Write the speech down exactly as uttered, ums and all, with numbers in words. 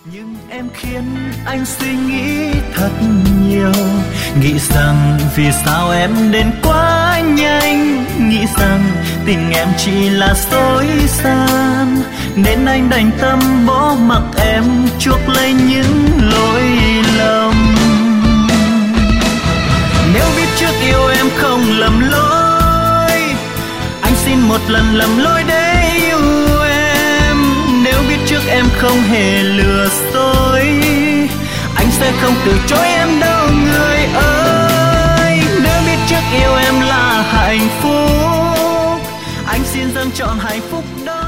Nhưng em khiến anh suy nghĩ thật nhiều, nghĩ rằng vì sao em đến quá nhanh, nghĩ rằng tình em chỉ là dối gian, nên anh đành tâm bỏ mặc em chuốc lấy những lỗi lầm. Nếu biết trước yêu em không lầm lỗi, anh xin một lần lầm lỗi để yêu em. Nếu biết trước em không hề lừa dối, anh sẽ không từ chối em đâu người ơi. Nếu biết trước yêu em là hạnh phúc, anh xin dâng trọn hạnh phúc đó.